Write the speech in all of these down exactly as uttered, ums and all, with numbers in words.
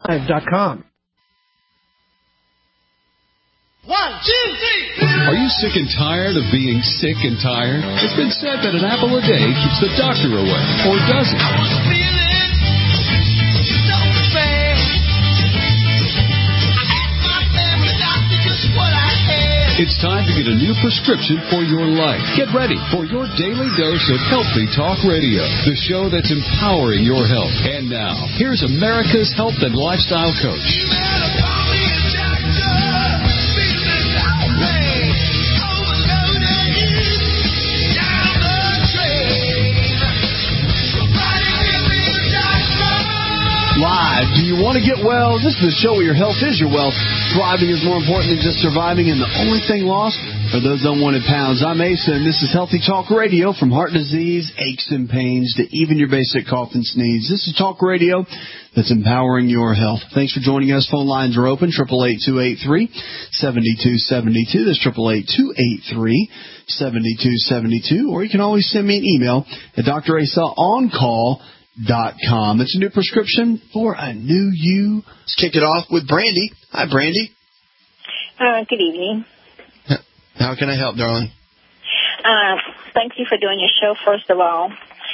live dot com. One, two, three. Are you sick and tired of being sick and tired? It's been said that an apple a day keeps the doctor away, or does it? I was feeling so bad. I asked my family doctor just what I had. It's time to get a new prescription for your life. Get ready for your daily dose of Healthy Talk Radio, the show that's empowering your health. And now, here's America's health and lifestyle coach. You better call me a doctor. Live. Do you want to get well? This is the show where your health is your wealth. Thriving is more important than just surviving, and the only thing lost are those unwanted pounds. I'm Asa, and this is Healthy Talk Radio. From heart disease, aches and pains, to even your basic cough and sneeze. This is Talk Radio that's empowering your health. Thanks for joining us. Phone lines are open, eight eight eight, two eight three, seven two seven two. That's eight eight eight, two eight three, seven two seven two. Or you can always send me an email at D R Asa on call dot com. It's a new prescription for a new you. Let's kick it off with Brandy. Hi, Brandy. Uh, good evening. How can I help, darling? Uh, thank you for doing your show, first of all.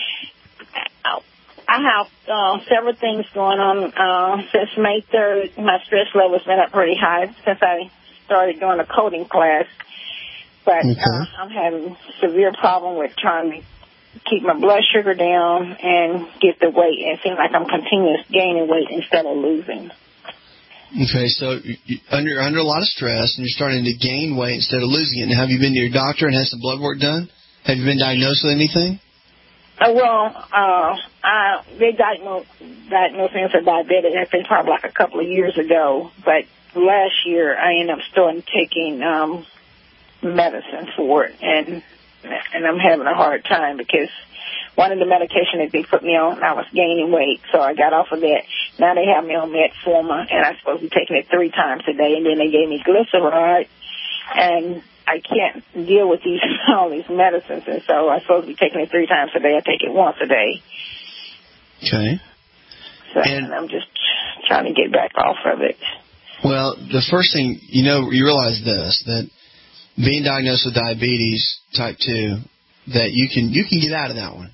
I have uh, several things going on. Uh, since May third, my stress level's been up pretty high since I started doing a coding class. But okay. uh, I'm having a severe problem with trying to keep my blood sugar down and get the weight. And it seems like I'm continuously gaining weight instead of losing. Okay, so you're under, under a lot of stress, and you're starting to gain weight instead of losing it. Now, have you been to your doctor and had some blood work done? Have you been diagnosed with anything? Uh, well, uh, I, they diagnosed, diagnosed me as a diabetic, I think probably like a couple of years ago. But last year, I ended up starting taking um, medicine for it, and and I'm having a hard time because one of the medication that they put me on, I was gaining weight, so I got off of that. Now they have me on metformin, and I'm supposed to be taking it three times a day, and then they gave me glyceride, and I can't deal with these all these medicines, and so I'm supposed to be taking it three times a day. I take it once a day. Okay. So and I'm just trying to get back off of it. Well, the first thing, you know, you realize this, that being diagnosed with diabetes type two, that you can you can get out of that one.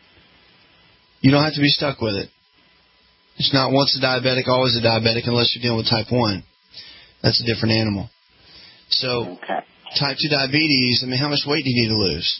You don't have to be stuck with it. It's not once a diabetic, always a diabetic, unless you're dealing with type one. That's a different animal. So, okay. Type two diabetes, I mean, how much weight do you need to lose?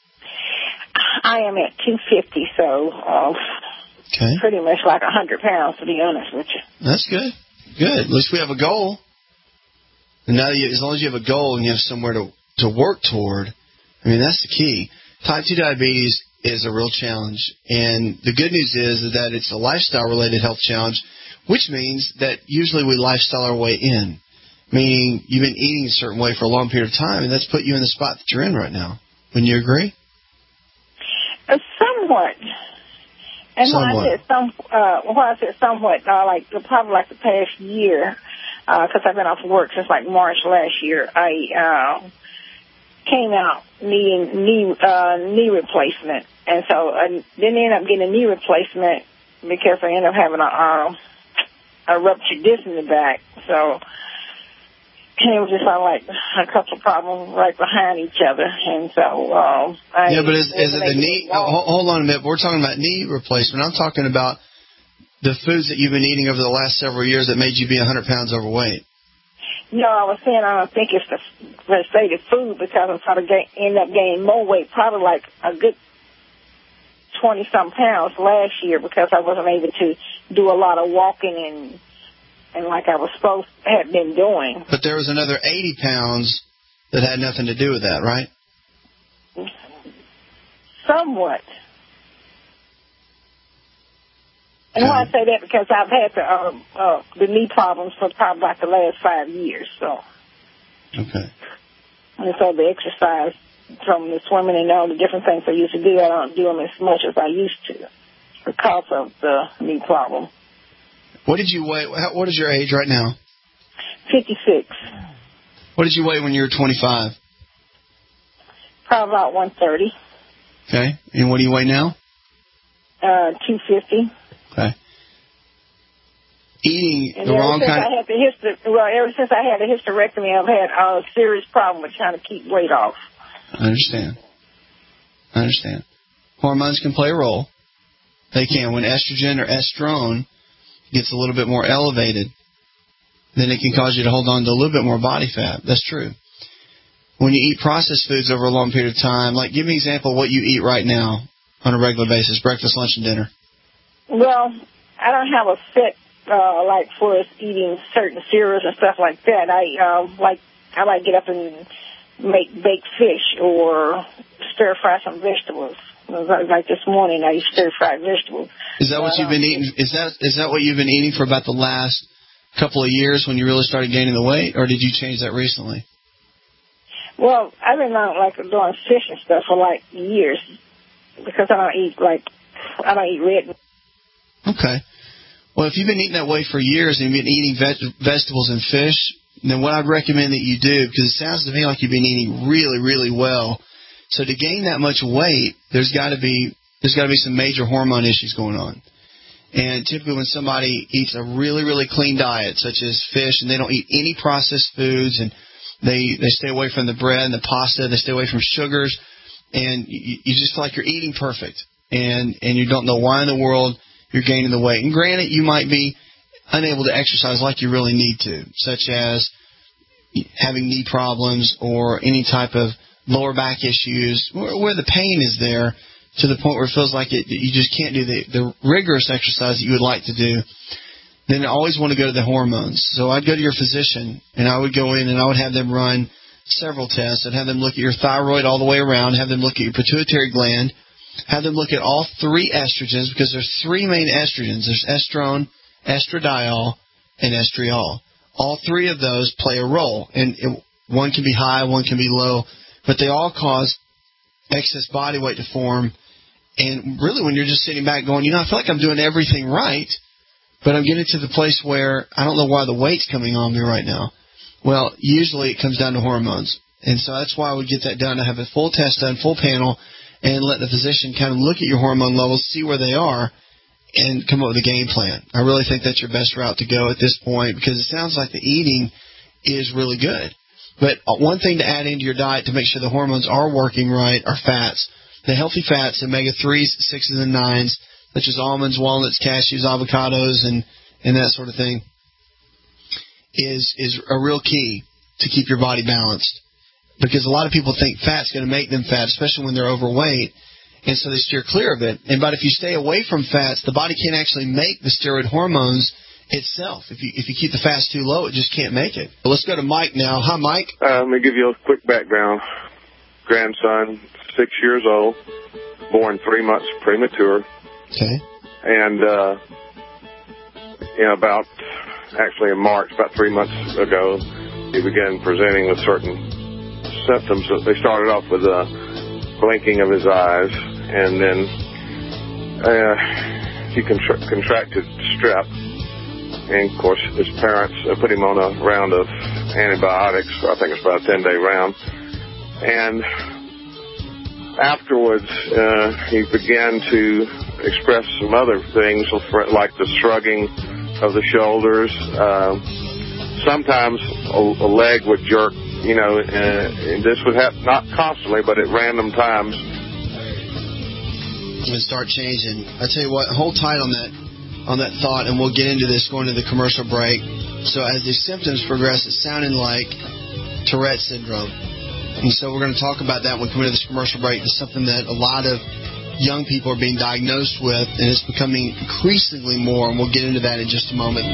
I am at two fifty, so uh, okay. pretty much like one hundred pounds, to be honest with you. That's good. Good. At least we have a goal. And now, you, as long as you have a goal and you have somewhere to, to work toward, I mean, that's the key. Type two diabetes is a real challenge. And the good news is that it's a lifestyle-related health challenge, which means that usually we lifestyle our way in, meaning you've been eating a certain way for a long period of time, and that's put you in the spot that you're in right now. Wouldn't you agree? Uh, somewhat. And somewhat. when I said some, uh, when I said somewhat, uh, like probably like the past year, because uh, I've been off work since like March last year, I uh, came out needing knee uh, knee replacement, and so I didn't end up getting a knee replacement because I ended up having a uh, a ruptured disc in the back. So and it was just like a couple of problems right behind each other, and so um, I yeah. But is, is it the knee? Oh, hold on a minute. We're talking about knee replacement. I'm talking about the foods that you've been eating over the last several years that made you be one hundred pounds overweight. No, I was saying I don't think it's the, let's say the food, because I'm trying to gain, end up gaining more weight, probably like a good twenty-some pounds last year because I wasn't able to do a lot of walking and and like I was supposed to have been doing. But there was another eighty pounds that had nothing to do with that, right? Somewhat. And why I say that, because I've had the, uh, uh, the knee problems for probably like the last five years. So. Okay. And so the exercise from the swimming and all the different things I used to do, I don't do them as much as I used to because of the knee problem. What did you weigh? What is your age right now? fifty-six. What did you weigh when you were twenty-five? Probably about one thirty. Okay. And what do you weigh now? Uh, two fifty. Okay. eating and the wrong since kind I had the hyster- well, ever since I had a hysterectomy, I've had a serious problem with trying to keep weight off. I understand. I understand. Hormones can play a role. They can. When estrogen or estrone gets a little bit more elevated, then it can cause you to hold on to a little bit more body fat. That's true. When you eat processed foods over a long period of time, like give me an example of what you eat right now on a regular basis, breakfast, lunch, and dinner. Well, I don't have a set, uh, like for us eating certain cereals and stuff like that. I, uh, like, I might get up and make baked fish or stir fry some vegetables. Like this morning, I eat stir fried vegetables. Is that what you've been eating? Is that is that what you've been eating for about the last couple of years when you really started gaining the weight, or did you change that recently? Well, I've been on, like doing fish and stuff for like years because I don't eat like I don't eat red. Okay. Well, if you've been eating that way for years and you've been eating veg- vegetables and fish, then what I'd recommend that you do, because it sounds to me like you've been eating really, really well. So to gain that much weight, there's got to be there's got to be some major hormone issues going on. And typically when somebody eats a really, really clean diet, such as fish, and they don't eat any processed foods, and they, they stay away from the bread and the pasta, they stay away from sugars, and you, you just feel like you're eating perfect, and, and you don't know why in the world you're gaining the weight. And granted, you might be unable to exercise like you really need to, such as having knee problems or any type of lower back issues where, where the pain is there to the point where it feels like it, you just can't do the, the rigorous exercise that you would like to do, then I always want to go to the hormones. So I'd go to your physician, and I would go in and I would have them run several tests. I'd have them look at your thyroid all the way around, have them look at your pituitary gland, have them look at all three estrogens, because there's three main estrogens. There's estrone, estradiol, and estriol. All three of those play a role, and it, one can be high, one can be low, but they all cause excess body weight to form. And really when you're just sitting back going, you know, I feel like I'm doing everything right, but I'm getting to the place where I don't know why the weight's coming on me right now. Well, usually it comes down to hormones. And so that's why we get that done, to have a full test done, full panel, and let the physician kind of look at your hormone levels, see where they are, and come up with a game plan. I really think that's your best route to go at this point, because it sounds like the eating is really good. But one thing to add into your diet to make sure the hormones are working right are fats. The healthy fats, omega threes, sixes, and nines, such as almonds, walnuts, cashews, avocados, and, and that sort of thing, is is a real key to keep your body balanced. Because a lot of people think fat's going to make them fat, especially when they're overweight, and so they steer clear of it. And but if you stay away from fats, the body can't actually make the steroid hormones itself. If you if you keep the fats too low, it just can't make it. But let's go to Mike now. Hi, Mike. Uh, let me give you a quick background. Grandson, six years old, born three months premature. Okay. And uh, you know, about actually in March, about three months ago, he began presenting with certain symptoms. They started off with a blinking of his eyes, and then uh, he contra- contracted strep. And, of course, his parents uh, put him on a round of antibiotics. I think it's about a ten-day round. And afterwards, uh, he began to express some other things, like the shrugging of the shoulders. Uh, sometimes a, a leg would jerk, you know, uh, and this would happen not constantly, but at random times. And start changing. I tell you what, hold tight on that. on that thought, and we'll get into this going to the commercial break. So as the symptoms progress, it's sounding like Tourette syndrome. And so we're going to talk about that when we come into this commercial break. It's something that a lot of young people are being diagnosed with, and it's becoming increasingly more, and we'll get into that in just a moment.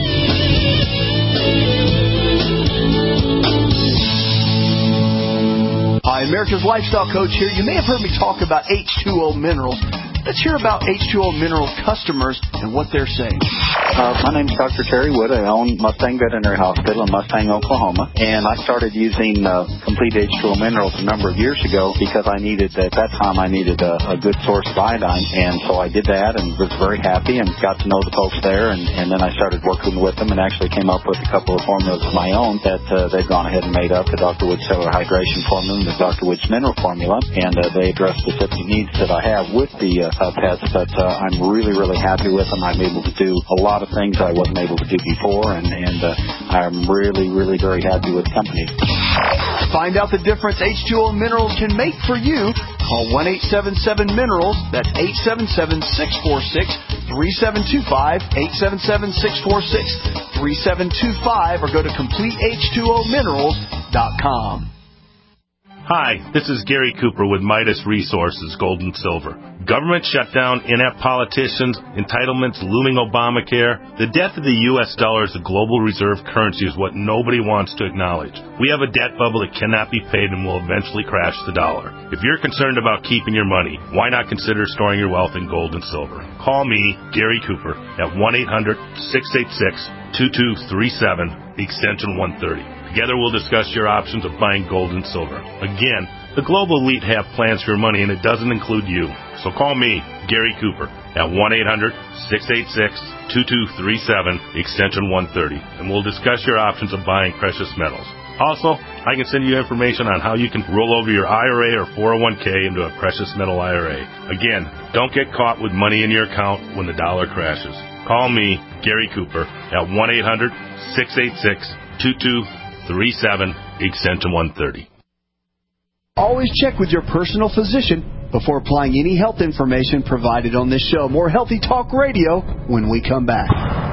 Hi, America's Lifestyle Coach here. You may have heard me talk about H two O Minerals. Let's hear about H two O Minerals customers and what they're saying. Uh, my name's Doctor Terry Wood. I own Mustang Veterinary Hospital in Mustang, Oklahoma. And I started using uh, Complete H two O Minerals a number of years ago because I needed, at that time, I needed a, a good source of iodine. And so I did that and was very happy and got to know the folks there. And, and then I started working with them and actually came up with a couple of formulas of my own that uh, they've gone ahead and made up, the Doctor Wood Cellular Hydration Formula and the Doctor Wood's Mineral Formula. And uh, they address specific needs that I have with the uh, uh, pets. But uh, I'm really, really happy with them. I'm able to do a lot of of things I wasn't able to do before, and, and uh, I'm really, really very happy with the company. Find out the difference H two O Minerals can make for you. Call one eight seven seven minerals. That's eight seven seven, six four six, three seven two five, eight seven seven, six four six, three seven two five, or go to complete H two O minerals dot com. Hi, this is Gary Cooper with Midas Resources, Gold and Silver. Government shutdown, inept politicians, entitlements, looming Obamacare. The death of the U S dollar as a global reserve currency is what nobody wants to acknowledge. We have a debt bubble that cannot be paid and will eventually crash the dollar. If you're concerned about keeping your money, why not consider storing your wealth in gold and silver? Call me, Gary Cooper, at one eight hundred, six eight six, two two three seven, extension one thirty. Together we'll discuss your options of buying gold and silver. Again, the global elite have plans for your money, and it doesn't include you. So call me, Gary Cooper, at one eight hundred, six eight six, two two three seven, extension one thirty, and we'll discuss your options of buying precious metals. Also, I can send you information on how you can roll over your I R A or four oh one k into a precious metal I R A. Again, don't get caught with money in your account when the dollar crashes. Call me, Gary Cooper, at one eight hundred, six eight six, two two three seven, extension one thirty. Always check with your personal physician before applying any health information provided on this show. More Healthy Talk Radio when we come back.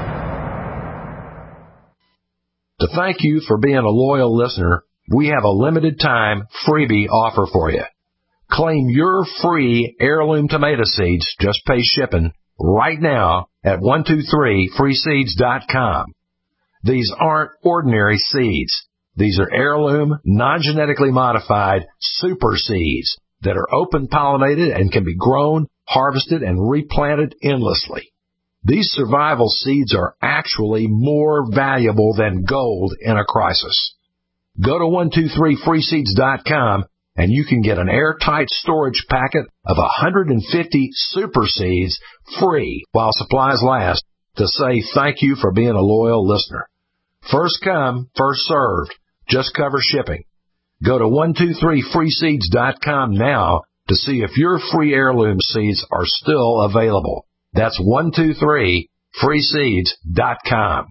To thank you for being a loyal listener, we have a limited time freebie offer for you. Claim your free heirloom tomato seeds, just pay shipping, right now at one two three free seeds dot com. These aren't ordinary seeds. These are heirloom, non-genetically modified super seeds that are open-pollinated and can be grown, harvested, and replanted endlessly. These survival seeds are actually more valuable than gold in a crisis. Go to one two three free seeds dot com and you can get an airtight storage packet of one hundred fifty super seeds free while supplies last to say thank you for being a loyal listener. First come, first served. Just cover shipping. Go to one two three free seeds dot com now to see if your free heirloom seeds are still available. That's one two three free seeds dot com.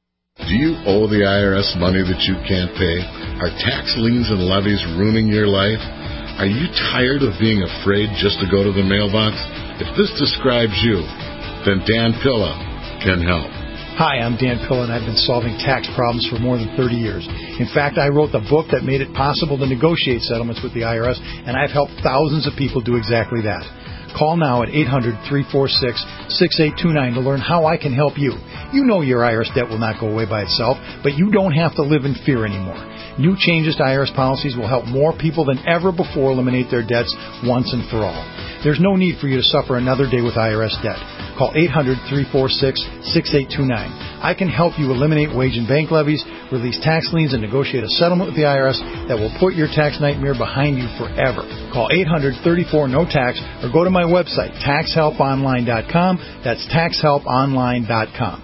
Do you owe the I R S money that you can't pay? Are tax liens and levies ruining your life? Are you tired of being afraid just to go to the mailbox? If this describes you, then Dan Pilla can help. Hi, I'm Dan Pilla, and I've been solving tax problems for more than thirty years. In fact, I wrote the book that made it possible to negotiate settlements with the I R S, and I've helped thousands of people do exactly that. Call now at eight hundred, three four six, six eight two nine to learn how I can help you. You know your I R S debt will not go away by itself, but you don't have to live in fear anymore. New changes to I R S policies will help more people than ever before eliminate their debts once and for all. There's no need for you to suffer another day with I R S debt. Call eight hundred, three four six, six eight two nine. I can help you eliminate wage and bank levies, release tax liens, and negotiate a settlement with the I R S that will put your tax nightmare behind you forever. Call eight hundred, three four, no tax or go to my website, tax help online dot com. That's tax help online dot com.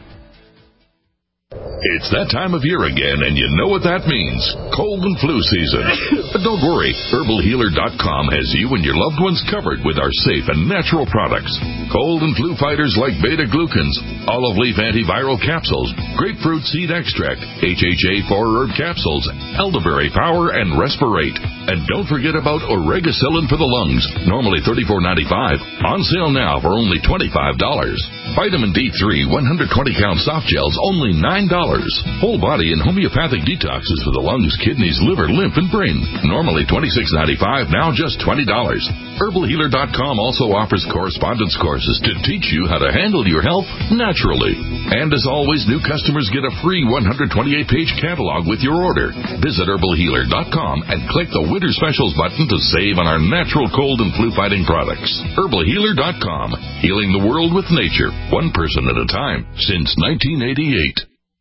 It's that time of year again, and you know what that means. Cold and flu season. But don't worry. Herbal Healer dot com has you and your loved ones covered with our safe and natural products. Cold and flu fighters like beta-glucans, olive leaf antiviral capsules, grapefruit seed extract, H H A four herb capsules, elderberry power, and respirate. And don't forget about Oregacillin for the lungs, normally thirty-four ninety-five, on sale now for only twenty-five dollars. Vitamin D three one hundred twenty count soft gels, only nine dollars. Whole body and homeopathic detoxes for the lungs, kidneys, liver, lymph, and brain. Normally twenty-six ninety-five, now just twenty dollars. Herbal Healer dot com also offers correspondence courses to teach you how to handle your health naturally. And as always, new customers get a free one hundred twenty-eight page catalog with your order. Visit Herbal Healer dot com and click the Winter Specials button to save on our natural cold and flu fighting products. Herbal Healer dot com, healing the world with nature, one person at a time, since nineteen eighty-eight.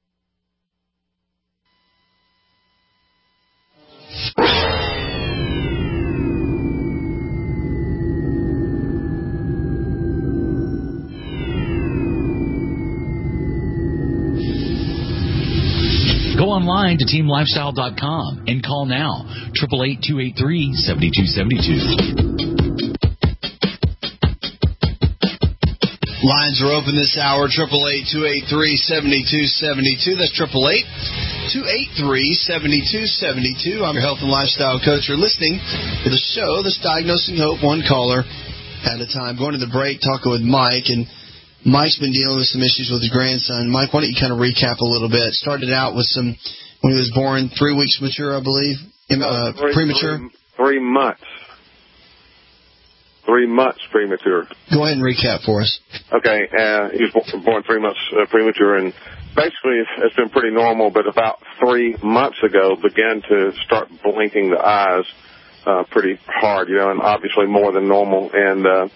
Go online to team lifestyle dot com and call now, eight eight eight, two eight three, seven two seven two. Lines are open this hour, eight eight eight, two eight three, seven two seven two. That's eight eight eight, two eight three, seven two seven two. I'm your health and lifestyle coach. You're listening to the show that's diagnosing hope, one caller at a time. Going to the break, talking with Mike, and Mike's been dealing with some issues with his grandson. Mike, why don't you kind of recap a little bit? Started out with some, when he was born, three weeks mature, I believe, uh, three, premature? Three, three months. Three months premature. Go ahead and recap for us. Okay, uh, he was born three months uh, premature, and basically it's been pretty normal, but about three months ago began to start blinking the eyes uh, pretty hard, you know, and obviously more than normal. And uh,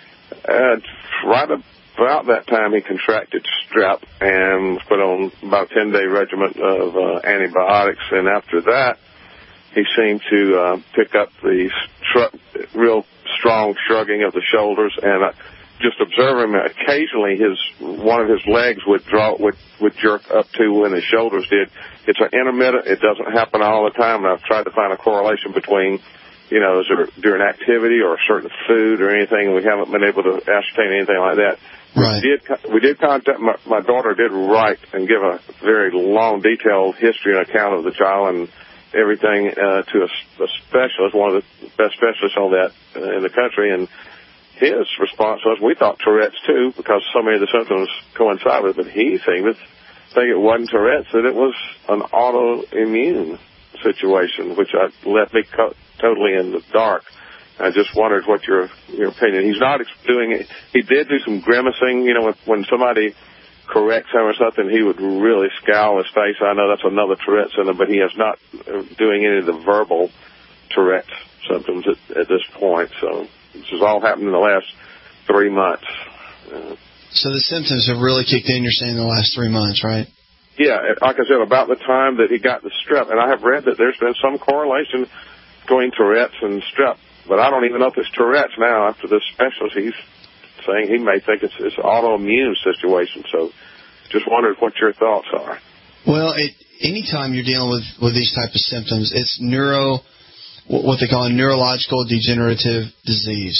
uh, right about that time he contracted strep and was put on about a ten-day regimen of uh, antibiotics, and after that he seemed to uh, pick up the stru- real strong shrugging of the shoulders, and uh, just observe him. Occasionally, his one of his legs would draw would would jerk up to when his shoulders did. It's an intermittent. It doesn't happen all the time. And I've tried to find a correlation between, you know, is there during activity or a certain food or anything. We haven't been able to ascertain anything like that. Right. We did we did contact my, my daughter. Did write and give a very long, detailed history and account of the child and everything uh, to a, a specialist, one of the best specialists on that uh, in the country, and his response was, we thought Tourette's too, because so many of the symptoms coincide with it, but he seemed to think it wasn't Tourette's, that it was an autoimmune situation, which I left me co- totally in the dark. I just wondered what your your opinion. He's not doing it. He did do some grimacing, you know, when, when somebody corrects him or something, he would really scowl his face. I know that's another Tourette symptom, but he is not doing any of the verbal Tourette symptoms at, at this point. So this has all happened in the last three months. Uh, so the symptoms have really kicked in, you're saying, in the last three months, right? Yeah, like I said, about the time that he got the strep, and I have read that there's been some correlation between Tourette's and strep, but I don't even know if it's Tourette's now. After this specialist, he's saying he may think it's it's an autoimmune situation. So just wondered what your thoughts are. Well, it, anytime you're dealing with, with these type of symptoms, it's neuro, what they call a neurological degenerative disease.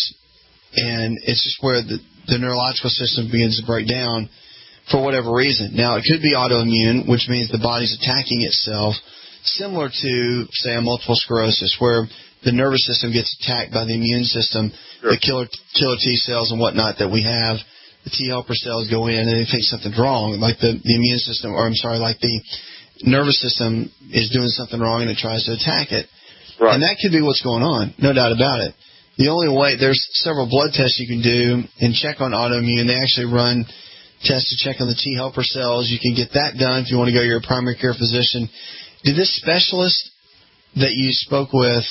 And it's just where the, the neurological system begins to break down for whatever reason. Now, it could be autoimmune, which means the body's attacking itself, similar to, say, a multiple sclerosis, where the nervous system gets attacked by the immune system, sure. the killer killer T cells and whatnot that we have, the T helper cells go in and they think something's wrong, like the, the immune system, or I'm sorry, like the nervous system is doing something wrong and it tries to attack it. Right. And that could be what's going on, no doubt about it. The only way, there's several blood tests you can do and check on autoimmune. They actually run tests to check on the T helper cells. You can get that done if you want to go to your primary care physician. Did this specialist that you spoke with,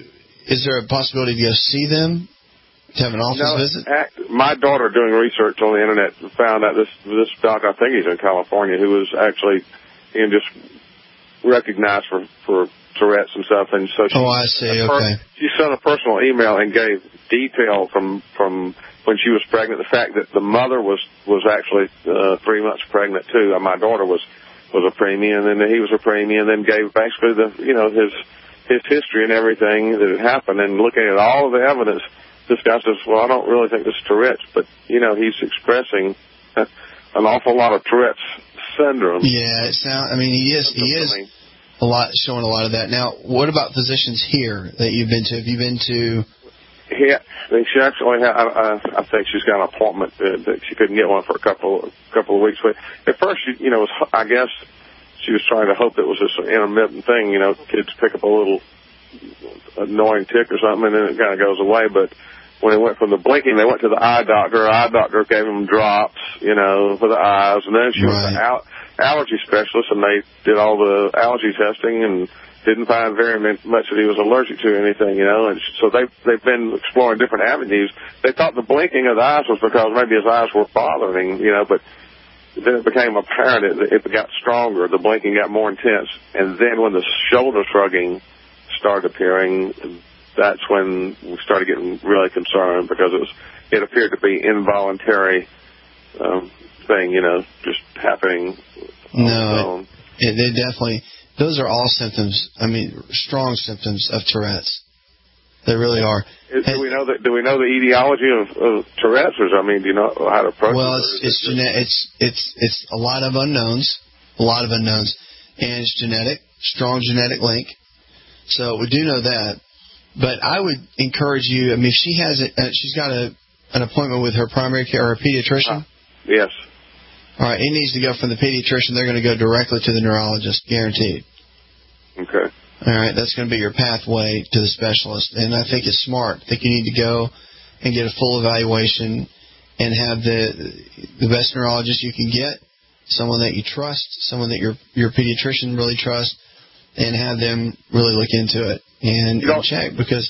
is there a possibility to go see them, to have an office no, visit? Act, my daughter, doing research on the internet, found out this this doc, I think he's in California, who was actually, you know, just recognized for, for Tourette's and stuff. And so she, oh, I see. Per, okay. She sent a personal email and gave detail from from when she was pregnant. The fact that the mother was was actually uh, three months pregnant too. And my daughter was was a preemie, and then he was a preemie, and then gave basically the you know his his history and everything that had happened. And looking at all of the evidence, this guy says, "Well, I don't really think this is Tourette's, but you know he's expressing an awful lot of Tourette's syndrome." Yeah, it sounds. I mean, he is he is a lot showing a lot of that. Now, what about physicians here that you've been to? Have you been to? Yeah, she actually had. I, I think she's got an appointment uh, that she couldn't get one for a couple couple of weeks. But at first, she, you know, was, I guess she was trying to hope that it was just an intermittent thing. You know, kids pick up a little annoying tick or something, and then it kind of goes away. But when they went from the blinking, they went to the eye doctor. The eye doctor gave them drops, you know, for the eyes, and then she right. went to al- allergy specialist, and they did all the allergy testing and didn't find very much that he was allergic to anything, you know, and so they've, they've been exploring different avenues. They thought the blinking of the eyes was because maybe his eyes were bothering, you know, but then it became apparent it, it got stronger, the blinking got more intense, and then when the shoulder shrugging started appearing, that's when we started getting really concerned because it was, it appeared to be involuntary um, thing, you know, just happening on no, its own. It, they definitely... Those are all symptoms, I mean, strong symptoms of Tourette's. They really are. Is, do we know the do we know the etiology of, of Tourette's? Or, I mean, do you know how to approach well, it? Well, it's it's, gene- it's it's it's a lot of unknowns, a lot of unknowns, and it's genetic, strong genetic link. So we do know that. But I would encourage you. I mean, if she has it, uh, she's got a an appointment with her primary care or a pediatrician. Uh, yes. All right, it needs to go from the pediatrician. They're going to go directly to the neurologist, guaranteed. Okay. All right, that's going to be your pathway to the specialist. And I think it's smart. I think you need to go and get a full evaluation and have the the best neurologist you can get, someone that you trust, someone that your your pediatrician really trusts, and have them really look into it and, and check, because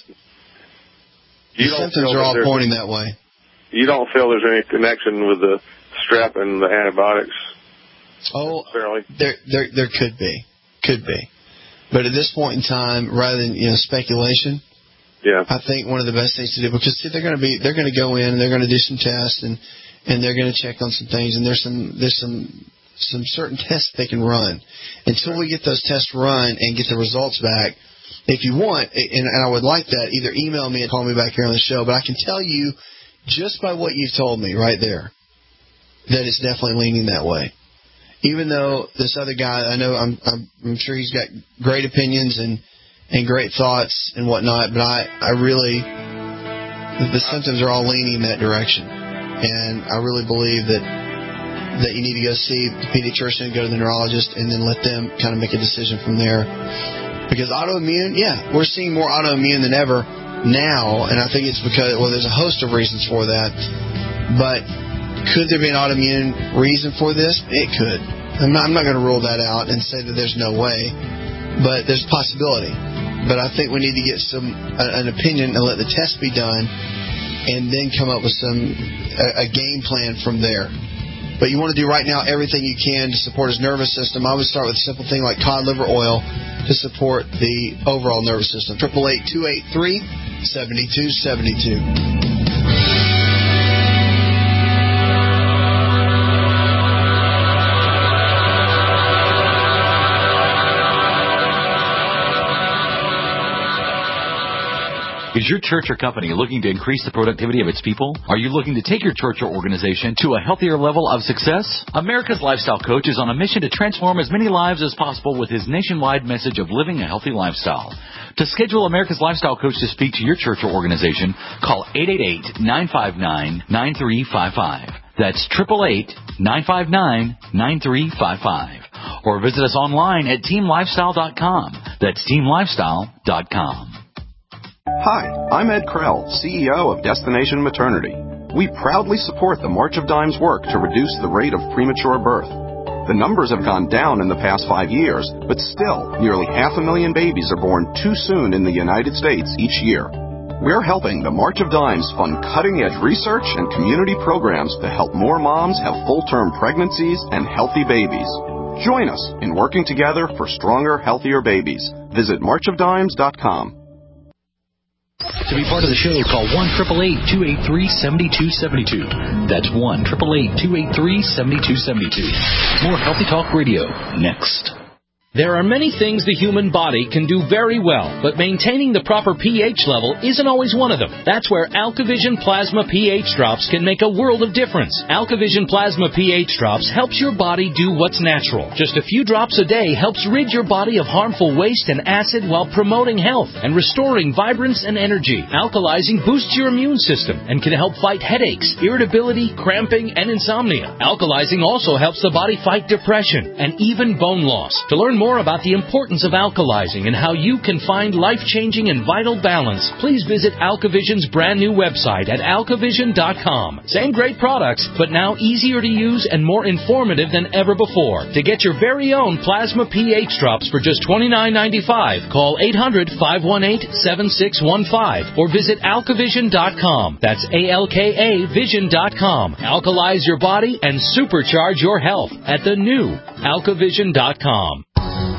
the symptoms are all pointing that way. You don't feel there's any connection with the strep and the antibiotics? Oh, there there there could be. Could be. But at this point in time, rather than, you know, speculation, yeah, I think one of the best things to do, because see, they're going to be, they're going to go in and they're going to do some tests and, and they're going to check on some things, and there's some, there's some, some certain tests they can run. Until we get those tests run and get the results back, if you want, and, and I would like that, either email me and call me back here on the show, but I can tell you just by what you've told me right there that it's definitely leaning that way. Even though this other guy, I know, I'm, I'm, I'm sure he's got great opinions and, and great thoughts and whatnot, but I, I really, the, the symptoms are all leaning in that direction. And I really believe that, that you need to go see the pediatrician, go to the neurologist, and then let them kind of make a decision from there. Because autoimmune, yeah, we're seeing more autoimmune than ever now, and I think it's because, well, there's a host of reasons for that. But could there be an autoimmune reason for this? It could. I'm not, I'm not going to rule that out and say that there's no way, but there's a possibility. But I think we need to get some a, an opinion and let the test be done, and then come up with some a, a game plan from there. But you want to do right now everything you can to support his nervous system. I would start with a simple thing like cod liver oil to support the overall nervous system. eight eight eight, two eight three, seven two seven two. Is your church or company looking to increase the productivity of its people? Are you looking to take your church or organization to a healthier level of success? America's Lifestyle Coach is on a mission to transform as many lives as possible with his nationwide message of living a healthy lifestyle. To schedule America's Lifestyle Coach to speak to your church or organization, call eight eight eight, nine five nine, nine three five five. That's eight eight eight, nine five nine, nine three five five. Or visit us online at team lifestyle dot com. That's team lifestyle dot com. Hi, I'm Ed Krell, C E O of Destination Maternity. We proudly support the March of Dimes work to reduce the rate of premature birth. The numbers have gone down in the past five years, but still, nearly half a million babies are born too soon in the United States each year. We're helping the March of Dimes fund cutting-edge research and community programs to help more moms have full-term pregnancies and healthy babies. Join us in working together for stronger, healthier babies. Visit march of dimes dot com. To be part of the show, call one eight eight eight, two eight three, seven two seven two. That's one eight eight eight, two eight three, seven two seven two. More Healthy Talk Radio next. There are many things the human body can do very well, but maintaining the proper pH level isn't always one of them. That's where AlkaVision Plasma pH Drops can make a world of difference. AlkaVision Plasma pH Drops helps your body do what's natural. Just a few drops a day helps rid your body of harmful waste and acid while promoting health and restoring vibrance and energy. Alkalizing boosts your immune system and can help fight headaches, irritability, cramping, and insomnia. Alkalizing also helps the body fight depression and even bone loss. To learn more about the importance of alkalizing and how you can find life-changing and vital balance, please visit AlkaVision's brand new website at alkavision dot com. Same great products, but now easier to use and more informative than ever before. To get your very own Plasma pH Drops for just twenty-nine ninety-five, call eight hundred, five one eight, seven six one five or visit alkavision dot com. That's A L K A vision dot com. Alkalize your body and supercharge your health at the new alkavision dot com.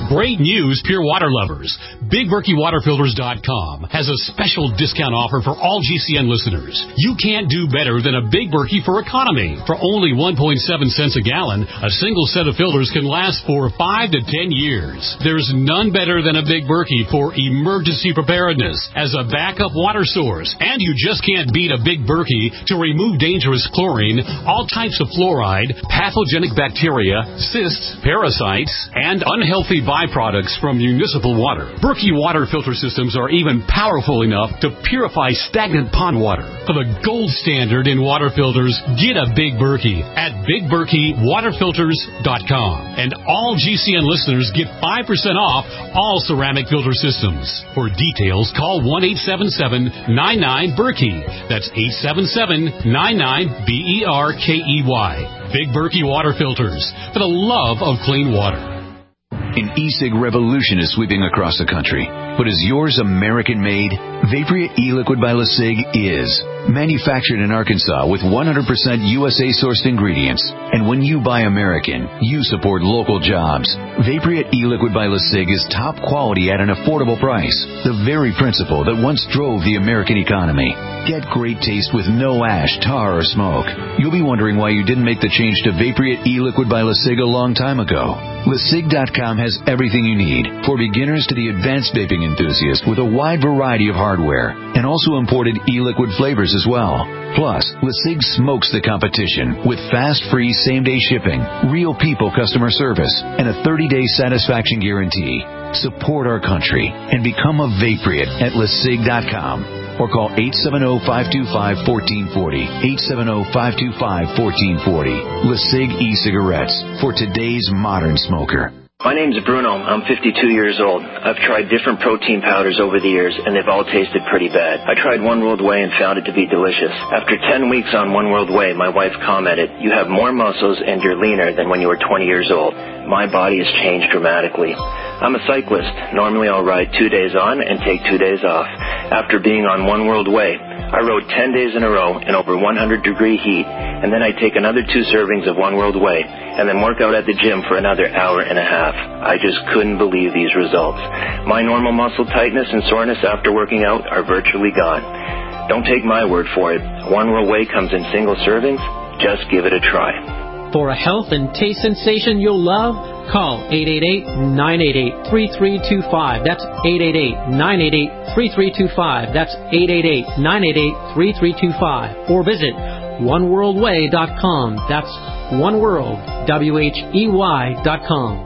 Great news, pure water lovers. Big Berkey Water Filters dot com has a special discount offer for all G C N listeners. You can't do better than a Big Berkey for economy. For only one point seven cents a gallon, a single set of filters can last for five to ten years. There's none better than a Big Berkey for emergency preparedness as a backup water source. And you just can't beat a Big Berkey to remove dangerous chlorine, all types of fluoride, pathogenic bacteria, cysts, parasites, and unhealthy byproducts from municipal water. Berkey water filter systems are even powerful enough to purify stagnant pond water. For the gold standard in water filters, get a Big Berkey at Big Berkey Water Filters dot com. And all G C N listeners get five percent off all ceramic filter systems. For details, call one eight seven seven, nine nine, Berkey. That's eight seven seven, nine nine, B E R K E Y. Big Berkey Water Filters, for the love of clean water. An e-cig revolution is sweeping across the country. But is yours American-made? Vapria e-liquid by LeSig is. Manufactured in Arkansas with one hundred percent U S A-sourced ingredients. And when you buy American, you support local jobs. Vapria e-liquid by LeSig is top quality at an affordable price. The very principle that once drove the American economy. Get great taste with no ash, tar, or smoke. You'll be wondering why you didn't make the change to Vapria e-liquid by LeSig a long time ago. LeSig dot com has everything you need, for beginners to the advanced vaping enthusiast, with a wide variety of hardware, and also imported e-liquid flavors as well. Plus, LeSig smokes the competition with fast, free, same-day shipping, real people customer service, and a thirty-day satisfaction guarantee. Support our country and become a Vapriot at LeSig dot com. Or call eight seven zero, five two five, one four four zero, eight seven zero, five two five, one four four zero. LeSig e-cigarettes for today's modern smoker. My name's Bruno. I'm fifty-two years old. I've tried different protein powders over the years, and they've all tasted pretty bad. I tried One World Whey and found it to be delicious. After ten weeks on One World Whey, my wife commented, "You have more muscles and you're leaner than when you were twenty years old." My body has changed dramatically. I'm a cyclist. Normally I'll ride two days on and take two days off. After being on One World Whey, I rode ten days in a row in over one hundred degree heat, and then I take another two servings of One World Whey, and then work out at the gym for another hour and a half. I just couldn't believe these results. My normal muscle tightness and soreness after working out are virtually gone. Don't take my word for it. One World Whey comes in single servings. Just give it a try. For a health and taste sensation you'll love, call eight eight eight, nine eight eight, three three two five. That's eight eight eight, nine eight eight, three three two five. That's eight eight eight, nine eight eight, three three two five. Or visit one world way dot com. That's one world, W H E Y dot com.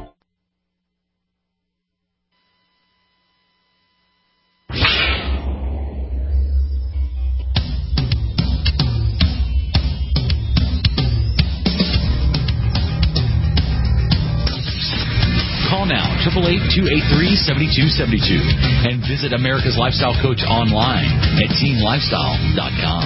eight eight eight, two eight three, seven two seven two and visit America's Lifestyle Coach online at team lifestyle dot com.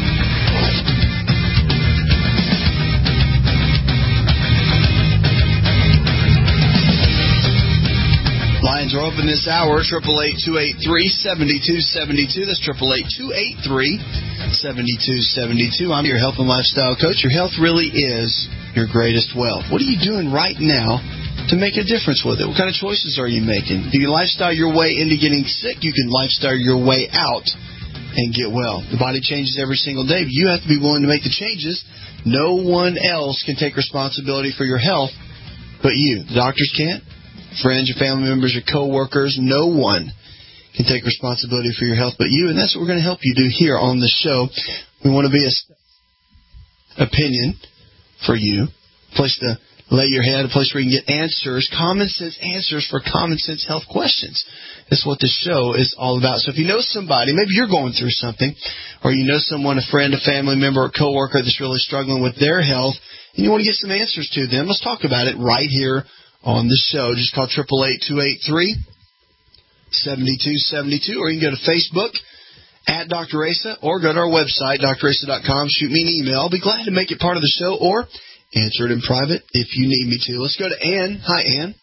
Lines are open this hour, eight eight eight, two eight three, seven two seven two. That's eight eight eight, two eight three, seven two seven two. I'm your health and lifestyle coach. Your health really is your greatest wealth. What are you doing right now to make a difference with it? What kind of choices are you making? Do you lifestyle your way into getting sick? You can lifestyle your way out and get well. The body changes every single day, but you have to be willing to make the changes. No one else can take responsibility for your health but you. The doctors can't. Friends, your family members, your coworkers, no one can take responsibility for your health but you, and that's what we're going to help you do here on the show. We want to be a opinion for you, a place to lay your head, a place where you can get answers, common sense answers for common sense health questions. That's what the show is all about. So if you know somebody, maybe you're going through something, or you know someone, a friend, a family member, a coworker that's really struggling with their health, and you want to get some answers to them, let's talk about it right here on the show. Just call eight eight eight, two eight three, seven two seven two, or you can go to Facebook at Doctor Asa, or go to our website, D R asa dot com. Shoot me an email. I'll be glad to make it part of the show, or answer it in private if you need me to. Let's go to Ann. Hi, Ann.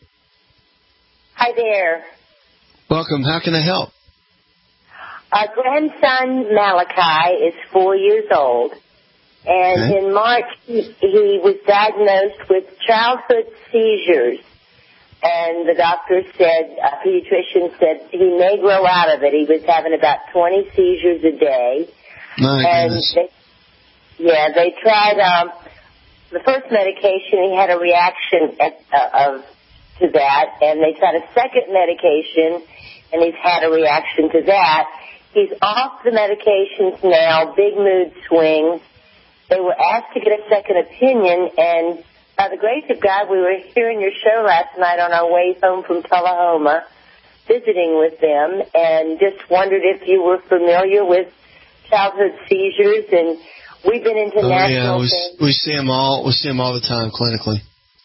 Hi there. Welcome. How can I help? Our grandson, Malachi, is four years old. And okay. in March, he, he was diagnosed with childhood seizures. and the doctor said, a pediatrician said he may grow out of it. He was having about twenty seizures a day. My and goodness. They, yeah, they tried um, the first medication. He had a reaction at, uh, of to that, and they tried a second medication, and he's had a reaction to that. He's off the medications now, big mood swings. They were asked to get a second opinion, and by the grace of God, we were hearing your show last night on our way home from Tullahoma, visiting with them, and just wondered if you were familiar with childhood seizures, and we've been into oh, national yeah, we, things. we see them all. We see them all the time clinically.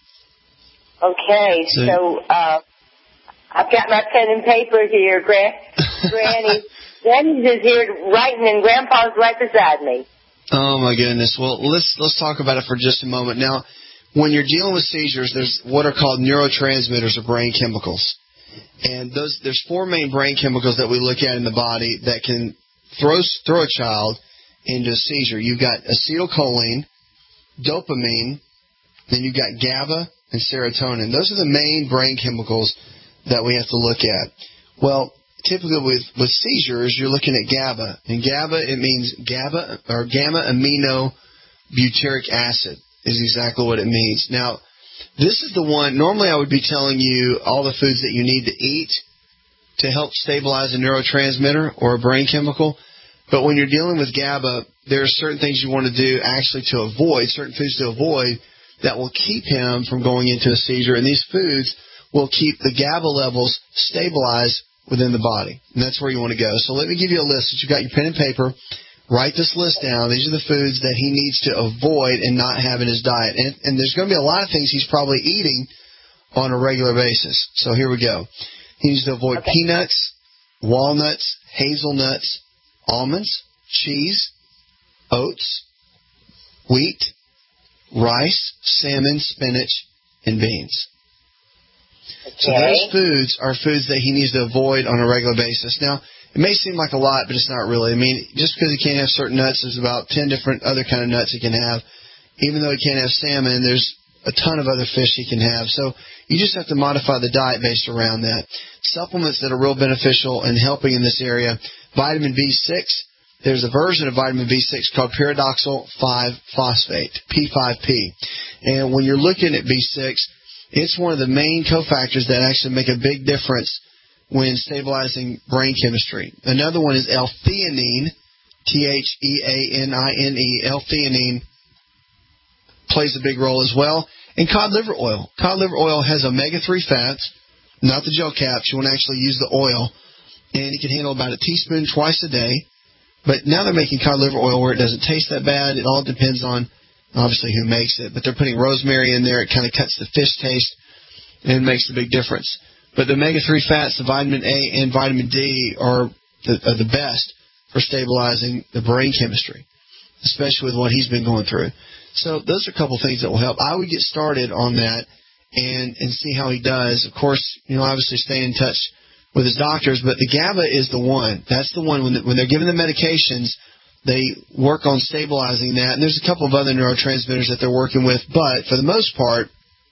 Okay, so, so uh, I've got my pen and paper here, Gran- Granny. Granny's is here writing, and Grandpa's right beside me. Oh my goodness. Well, let's let's talk about it for just a moment. Now, when you're dealing with seizures, there's what are called neurotransmitters or brain chemicals, and those there's four main brain chemicals that we look at in the body that can throw throw a child into a seizure. You've got acetylcholine, dopamine, then you've got GABA and serotonin. Those are the main brain chemicals that we have to look at. Well, typically with, with seizures, you're looking at GABA. And GABA, it means GABA or gamma amino butyric acid is exactly what it means. Now, this is the one, normally I would be telling you all the foods that you need to eat to help stabilize a neurotransmitter or a brain chemical. But when you're dealing with GABA, there are certain things you want to do actually to avoid, certain foods to avoid that will keep him from going into a seizure. And these foods will keep the GABA levels stabilized within the body. And that's where you want to go. So let me give you a list. If you've got your pen and paper, write this list down. These are the foods that he needs to avoid and not have in his diet. And, and there's going to be a lot of things he's probably eating on a regular basis. So here we go. He needs to avoid okay. peanuts, walnuts, hazelnuts, almonds, cheese, oats, wheat, rice, salmon, spinach, and beans. Okay. So those foods are foods that he needs to avoid on a regular basis. Now, it may seem like a lot, but it's not really. I mean, just because he can't have certain nuts, there's about ten different other kind of nuts he can have. Even though he can't have salmon, there's a ton of other fish he can have. So you just have to modify the diet based around that. Supplements that are real beneficial and helping in this area, vitamin B six. There's a version of vitamin B six called pyridoxal five phosphate, P five P. And when you're looking at B six, it's one of the main cofactors that actually make a big difference when stabilizing brain chemistry. Another one is L-theanine, T H E A N I N E. L-theanine plays a big role as well. And cod liver oil. Cod liver oil has omega three fats, not the gel caps. You want to actually use the oil. And you can handle about a teaspoon twice a day. But now they're making cod liver oil where it doesn't taste that bad. It all depends on, obviously, who makes it. But they're putting rosemary in there. It kind of cuts the fish taste and makes a big difference. But the omega three fats, the vitamin A and vitamin D, are the, are the best for stabilizing the brain chemistry, especially with what he's been going through. So those are a couple things that will help. I would get started on that and, and see how he does. Of course, you know, obviously stay in touch with his doctors, but the GABA is the one. That's the one. When, the, when they're given the medications, they work on stabilizing that. And there's a couple of other neurotransmitters that they're working with, but for the most part,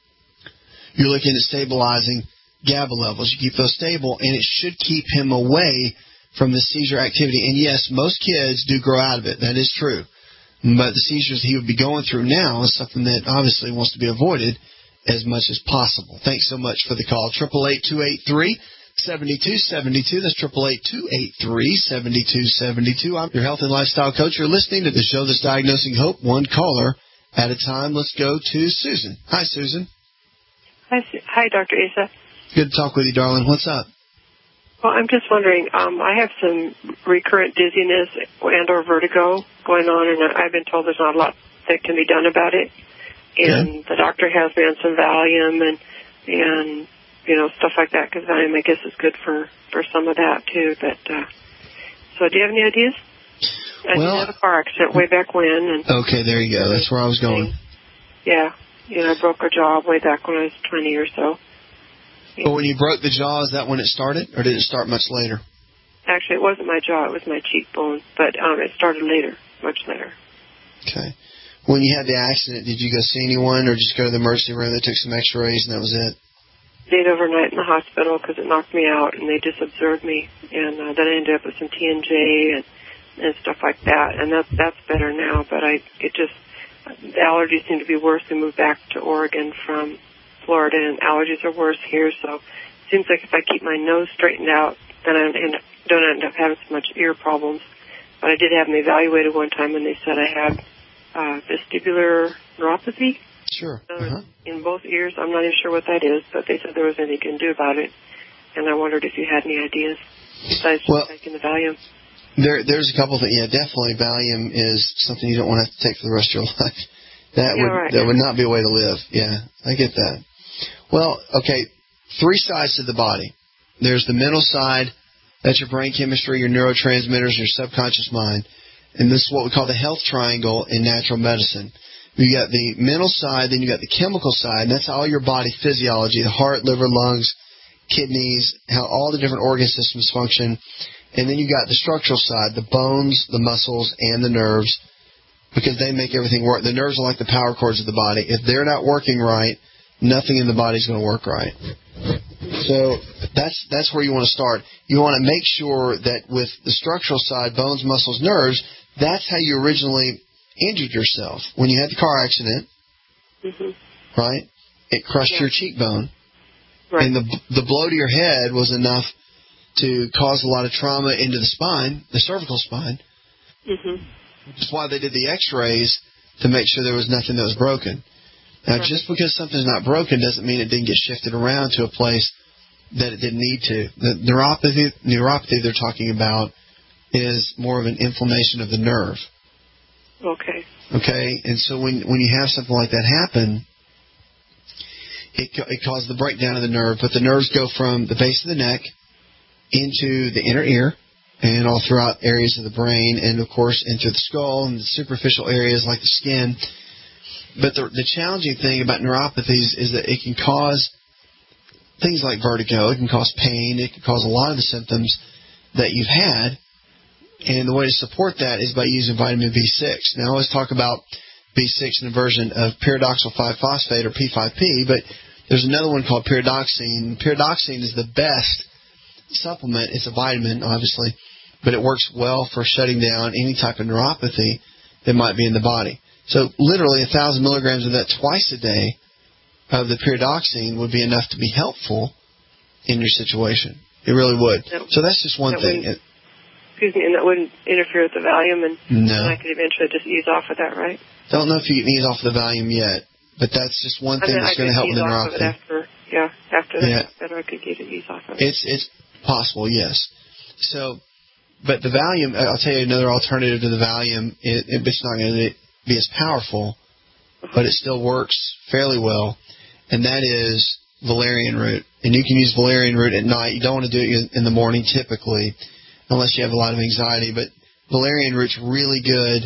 you're looking at stabilizing GABA levels. You keep those stable, and it should keep him away from the seizure activity. And yes, most kids do grow out of it. That is true. But the seizures he would be going through now is something that obviously wants to be avoided as much as possible. Thanks so much for the call. eight eight eight, two eight three, seven two seven two. That's eight eight eight, two eight three, seven two seven two. I'm your health and lifestyle coach. You're listening to the show that's diagnosing hope, one caller at a time. Let's go to Susan. Hi, Susan. Hi, Hi, Doctor Asa. Good to talk with you, darling. What's up? Well, I'm just wondering, um, I have some recurrent dizziness and or vertigo going on, and I've been told there's not a lot that can be done about it. And yeah. The doctor has me on some Valium and, and you know, stuff like that, because Valium, I guess, is good for, for some of that, too. But uh, so do you have any ideas? I well, did have a car accident way back when. And okay, there you go. That's where I was going. Yeah. You know, I broke a jaw way back when I was twenty or so. But when you broke the jaw, is that when it started, or did it start much later? Actually, it wasn't my jaw. It was my cheekbone, but um, it started later, much later. Okay. When you had the accident, did you go see anyone or just go to the emergency room? They took some x-rays and that was it? stayed overnight in the hospital because it knocked me out, and they just observed me. And uh, then I ended up with some T N J and and stuff like that. And that's that's better now. But I it just the allergies seem to be worse. We moved back to Oregon from Florida, and allergies are worse here. So it seems like if I keep my nose straightened out, then I end up, don't end up having so much ear problems. But I did have them evaluated one time, and they said I had uh, vestibular neuropathy. Sure. Uh-huh. In both ears. I'm not even sure what that is, but they said there was anything you can do about it. And I wondered if you had any ideas besides well, just taking the Valium. There, there's a couple of things. Yeah, definitely Valium is something you don't want to have to take for the rest of your life. That yeah, would right. that would not be a way to live. Yeah, I get that. Well, okay, three sides to the body. There's the mental side. That's your brain chemistry, your neurotransmitters, your subconscious mind. And this is what we call the health triangle in natural medicine. You got the mental side, then you got the chemical side, and that's all your body physiology, the heart, liver, lungs, kidneys, how all the different organ systems function. And then you got the structural side, the bones, the muscles, and the nerves, because they make everything work. The nerves are like the power cords of the body. If they're not working right, nothing in the body is going to work right. So that's that's where you want to start. You want to make sure that with the structural side, bones, muscles, nerves, that's how you originally injured yourself. When you had the car accident, mm-hmm. right, it crushed yeah. your cheekbone. Right. And the the blow to your head was enough to cause a lot of trauma into the spine, the cervical spine, mm-hmm. which is why they did the x-rays to make sure there was nothing that was broken. Now, right. just because something's not broken doesn't mean it didn't get shifted around to a place that it didn't need to. The neuropathy, neuropathy they're talking about is more of an inflammation of the nerve. Okay. Okay, and so when when you have something like that happen, it it causes the breakdown of the nerve. But the nerves go from the base of the neck into the inner ear and all throughout areas of the brain, and of course into the skull and the superficial areas like the skin. But the the challenging thing about neuropathies is that it can cause things like vertigo. It can cause pain. It can cause a lot of the symptoms that you've had. And the way to support that is by using vitamin B six. Now, I always talk about B six in a version of pyridoxal five phosphate or P five P, but there's another one called pyridoxine. Pyridoxine is the best supplement. It's a vitamin, obviously, but it works well for shutting down any type of neuropathy that might be in the body. So literally one thousand milligrams of that twice a day of the pyridoxine would be enough to be helpful in your situation. It really would. That, so that's just one thing. It, excuse me, and that wouldn't interfere with the Valium, and, no. and I could eventually just ease off of that, right? Don't know if you can ease off the Valium yet, but that's just one thing I mean, that's going to help with the neuropathy. After, yeah, after that, yeah. better I could get it ease off of it. It's, it's possible, yes. So, but the Valium, I'll tell you another alternative to the Valium, it, it, it's not going to be as powerful, but it still works fairly well, and that is valerian root. And you can use valerian root at night. You don't want to do it in the morning typically, unless you have a lot of anxiety, but valerian root's really good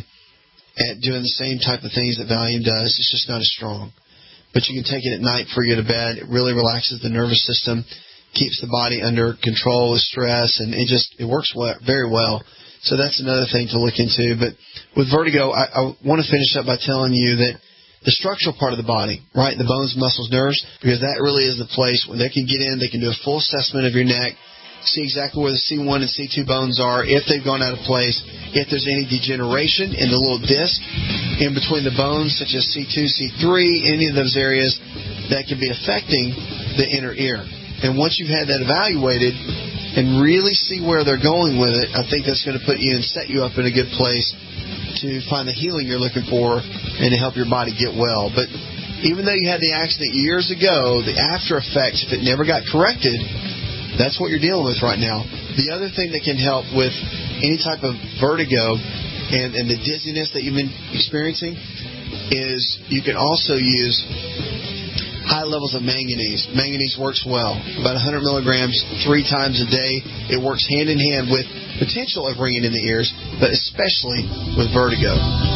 at doing the same type of things that Valium does. It's just not as strong. But you can take it at night before you go to bed. It really relaxes the nervous system, keeps the body under control with stress, and it just it works well, very well. So that's another thing to look into. But with vertigo, I, I want to finish up by telling you that the structural part of the body, right, the bones, muscles, nerves, because that really is the place when they can get in, they can do a full assessment of your neck, see exactly where the C one and C two bones are, if they've gone out of place, if there's any degeneration in the little disc in between the bones, such as C two, C three, any of those areas that can be affecting the inner ear. And once you've had that evaluated and really see where they're going with it, I think that's going to put you and set you up in a good place to find the healing you're looking for and to help your body get well. But even though you had the accident years ago, the after effects, if it never got corrected, that's what you're dealing with right now. The other thing that can help with any type of vertigo and, and the dizziness that you've been experiencing is you can also use high levels of manganese. Manganese works well. About one hundred milligrams three times a day. It works hand in hand with potential of ringing in the ears, but especially with vertigo.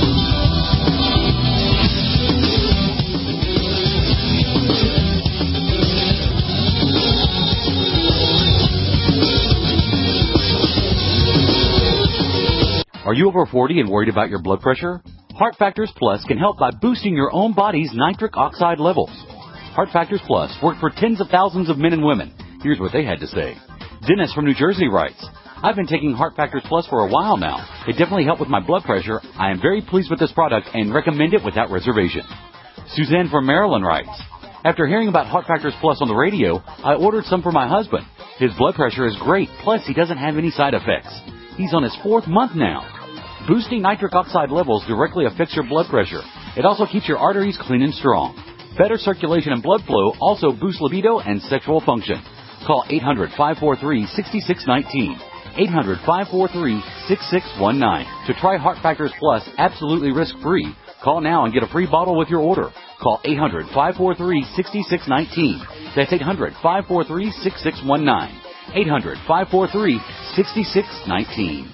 Are you over forty and worried about your blood pressure? Heart Factors Plus can help by boosting your own body's nitric oxide levels. Heart Factors Plus worked for tens of thousands of men and women. Here's what they had to say. Dennis from New Jersey writes, I've been taking Heart Factors Plus for a while now. It definitely helped with my blood pressure. I am very pleased with this product and recommend it without reservation. Suzanne from Maryland writes, after hearing about Heart Factors Plus on the radio, I ordered some for my husband. His blood pressure is great, plus he doesn't have any side effects. He's on his fourth month now. Boosting nitric oxide levels directly affects your blood pressure. It also keeps your arteries clean and strong. Better circulation and blood flow also boosts libido and sexual function. Call eight hundred, five four three, six six one nine, eight hundred, five four three, six six one nine. To try Heart Factors Plus absolutely risk-free, call now and get a free bottle with your order. Call eight hundred, five four three, six six one nine. That's eight hundred, five four three, six six one nine. eight hundred, five four three, six six one nine.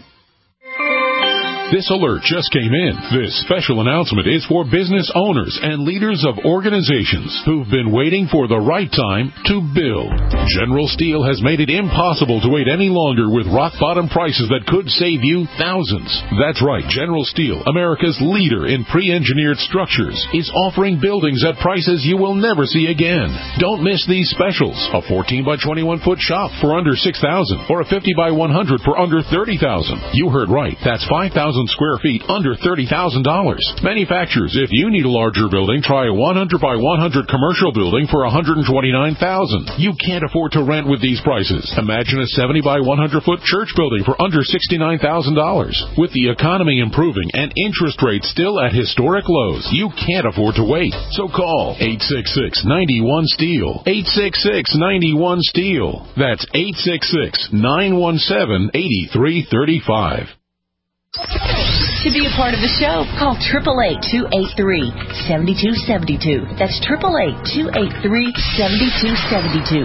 This alert just came in. This special announcement is for business owners and leaders of organizations who've been waiting for the right time to build. General Steel has made it impossible to wait any longer with rock-bottom prices that could save you thousands. That's right, General Steel, America's leader in pre-engineered structures, is offering buildings at prices you will never see again. Don't miss these specials. A fourteen by twenty-one foot shop for under six thousand dollars or a fifty by one hundred for under thirty thousand dollars. You heard right. That's five thousand square feet under thirty thousand dollars. Manufacturers, if you need a larger building, try a one hundred by one hundred commercial building for one hundred twenty-nine thousand dollars. You can't afford to rent with these prices. Imagine a seventy by one hundred foot church building for under sixty-nine thousand dollars. With the economy improving and interest rates still at historic lows, you can't afford to wait. So call eight six six, nine one, STEEL. eight six six, nine one, STEEL. That's eight six six, nine one seven, eight three three five. To be a part of the show, call eight eight eight, two eight three, seven two seven two. That's eight eight eight, two eight three, seven two seven two.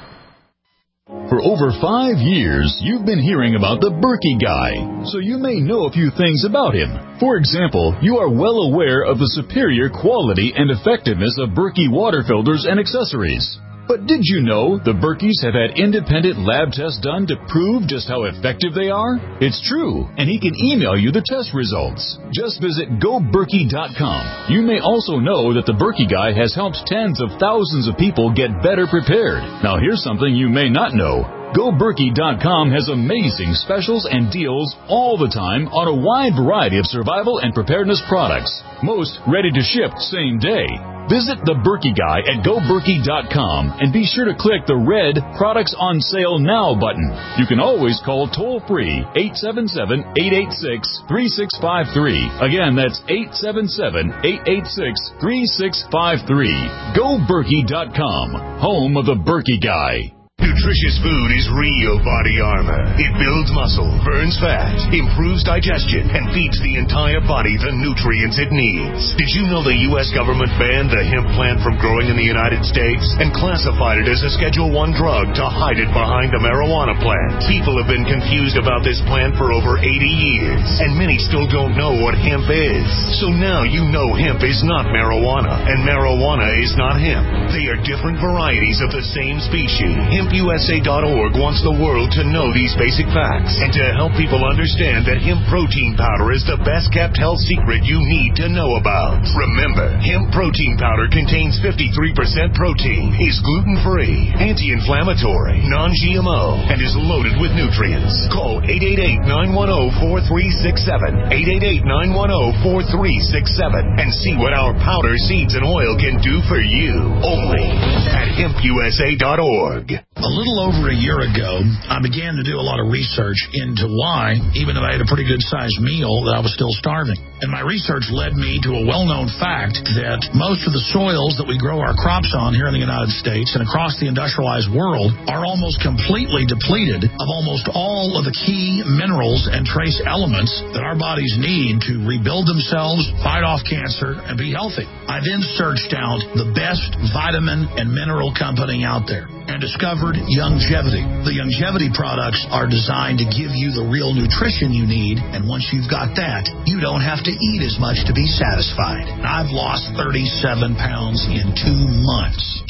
For over five years, you've been hearing about the Berkey Guy, so you may know a few things about him. For example, you are well aware of the superior quality and effectiveness of Berkey water filters and accessories. But did you know the Berkeys have had independent lab tests done to prove just how effective they are? It's true, and he can email you the test results. Just visit go berkey dot com. You may also know that the Berkey Guy has helped tens of thousands of people get better prepared. Now here's something you may not know. go berkey dot com has amazing specials and deals all the time on a wide variety of survival and preparedness products. Most ready to ship same day. Visit the Berkey Guy at go berkey dot com and be sure to click the red Products on Sale Now button. You can always call toll-free eight seven seven, eight eight six, three six five three. Again, that's eight seven seven, eight eight six, three six five three. go berkey dot com, home of the Berkey Guy. Nutritious food is real body armor. It builds muscle, burns fat, improves digestion, and feeds the entire body the nutrients it needs. Did you know the U S government banned the hemp plant from growing in the United States and classified it as a Schedule one drug to hide it behind the marijuana plant? People have been confused about this plant for over eighty years, and many still don't know what hemp is. So now you know hemp is not marijuana, and marijuana is not hemp. They are different varieties of the same species. Hemp U S A dot org wants the world to know these basic facts and to help people understand that hemp protein powder is the best kept health secret you need to know about. Remember, hemp protein powder contains fifty-three percent protein, is gluten-free, anti-inflammatory, non-G M O, and is loaded with nutrients. Call eight eight eight, nine one zero, four three six seven, eight eight eight, nine one zero, four three six seven, and see what our powder, seeds, and oil can do for you. Only at hemp U S A dot org. A little over a year ago, I began to do a lot of research into why, even though I had a pretty good-sized meal, that I was still starving. And my research led me to a well-known fact that most of the soils that we grow our crops on here in the United States and across the industrialized world are almost completely depleted of almost all of the key minerals and trace elements that our bodies need to rebuild themselves, fight off cancer, and be healthy. I then searched out the best vitamin and mineral company out there and discovered Youngevity. The Youngevity products are designed to give you the real nutrition you need, and once you've got that, you don't have to eat as much to be satisfied. I've lost thirty-seven pounds in two months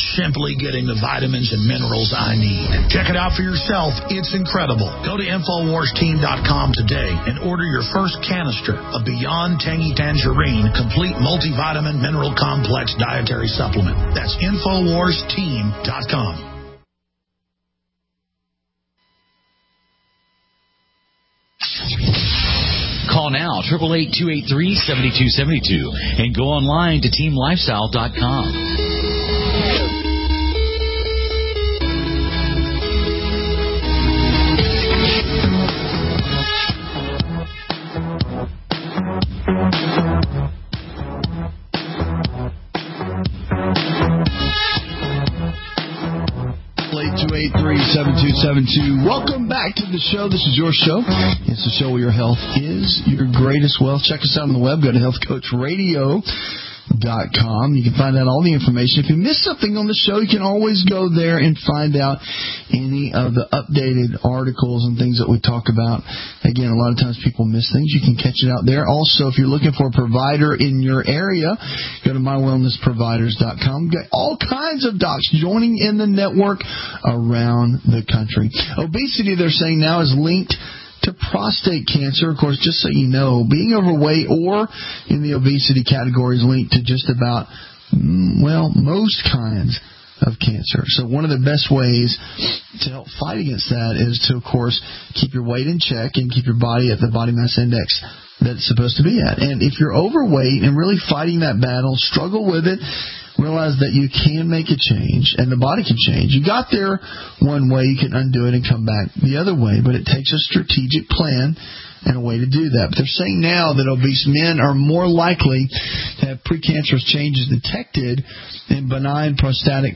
simply getting the vitamins and minerals I need. Check it out for yourself. It's incredible. Go to Infowars Team dot com today and order your first canister of Beyond Tangy Tangerine Complete Multivitamin Mineral Complex Dietary Supplement. That's Infowars Team dot com. Call now, eight eight eight, two eight three, seven two seven two, and go online to team lifestyle dot com. two eight three, seven two seven two. Welcome back to the show. This is your show. It's the show where your health is your greatest wealth. Check us out on the web. Go to health coach radio dot com. You can find out all the information. If you miss something on the show, you can always go there and find out any of the updated articles and things that we talk about. Again, a lot of times people miss things. You can catch it out there. Also, if you're looking for a provider in your area, go to my wellness providers dot com. Got all kinds of docs joining in the network around the country. Obesity, they're saying now, is linked to prostate cancer. Of course, just so you know, being overweight or in the obesity category is linked to just about, well, most kinds of cancer. So one of the best ways to help fight against that is to, of course, keep your weight in check and keep your body at the body mass index that it's supposed to be at. And if you're overweight and really fighting that battle, struggle with it, realize that you can make a change and the body can change. You got there one way, you can undo it and come back the other way, but it takes a strategic plan and a way to do that. But they're saying now that obese men are more likely to have precancerous changes detected in benign prostatic